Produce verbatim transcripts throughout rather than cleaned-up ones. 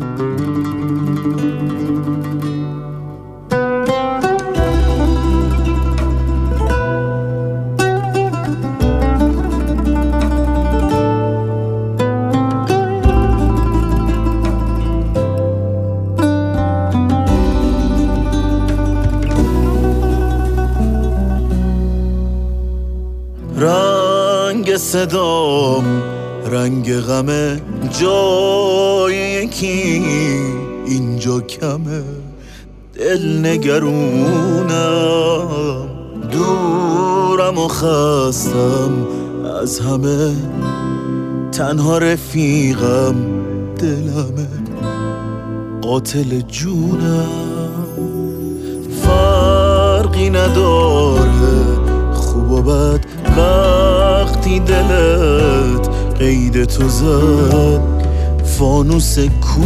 رنگ صدام رنگ غمه، جای یکی اینجا کمه، دل نگرونم، دورم و خستم از همه، تنها رفیقم دلمه، قاتل جونم. فرقی نداره خوب و بد وقتی دلت قید تو زد، فانوس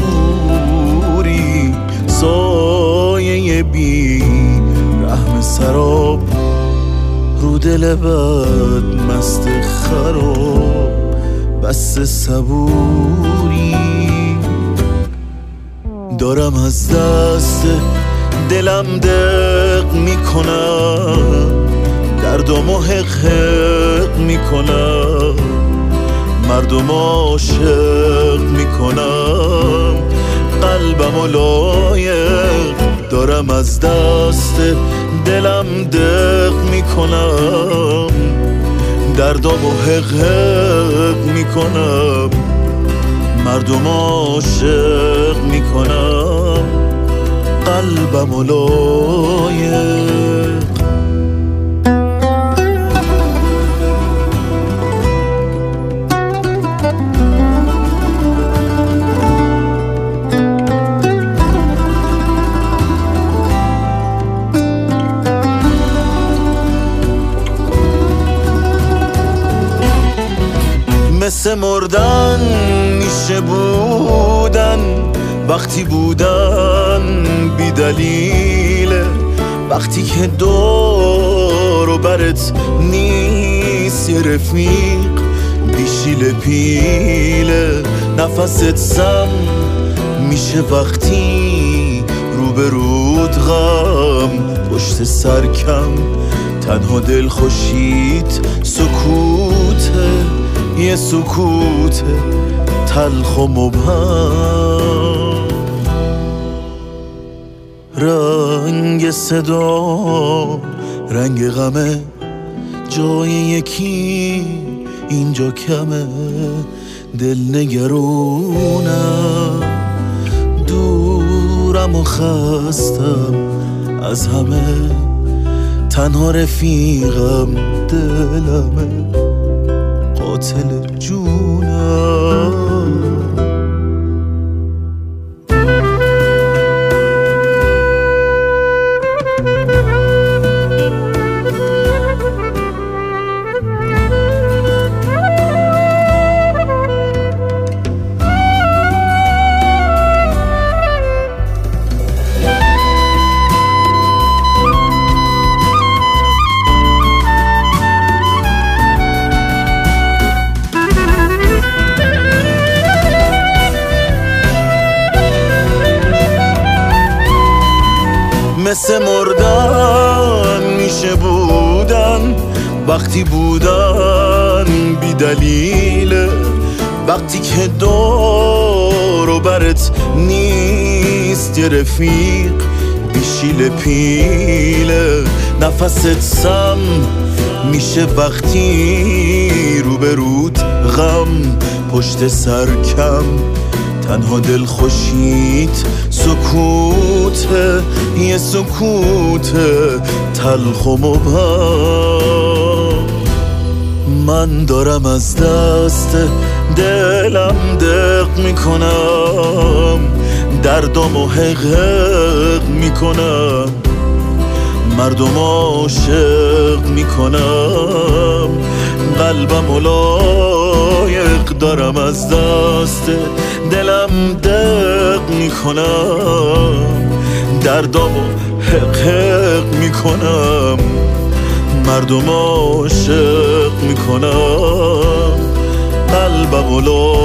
کوری سایه بی رحم سراب، رو دل بد مست خراب، بس صبوری دارم از دست دلم دق میکنم، دردامو حق حق میکنم، مردم عاشق میکنم، قلبمو لایق دارم از دست دلم دق میکنم، دردامو حق حق میکنم، مردم عاشق میکنم، قلبمو لایق. مثل مردن میشه بودن، وقتی بودن بی دلیله، وقتی که دور و برت نیست یه رفیق بیشیل پیله، نفست سم میشه وقتی روبرود غم، پشت سرکم تنها دل خوشیت سکوته، یه سکوت تلخ و مبهم. رنگ صدا رنگ غمه، جای یکی اینجا کمه، دل نگرونم، دورم و خستم از همه، تنها رفیقم دلمه، قاتل جونم. مثل مردن میشه بودن، وقتی بودن بی دلیله، وقتی که دور و برت نیست یه رفیق بیشیل پیله، نفست سم میشه وقتی روبرود غم، پشت سرکم تنها دل خوشیت سکوته، یه سکوت تلخ و مبهم. من دارم از دست دلم دق میکنم، دردامو حق حق میکنم، مردم عاشق میکنم، قلبم لایق دارم از دست دلم دق میکنم، دردامو حق حق میکنم، مردم عاشق میکنم، قلبم لایق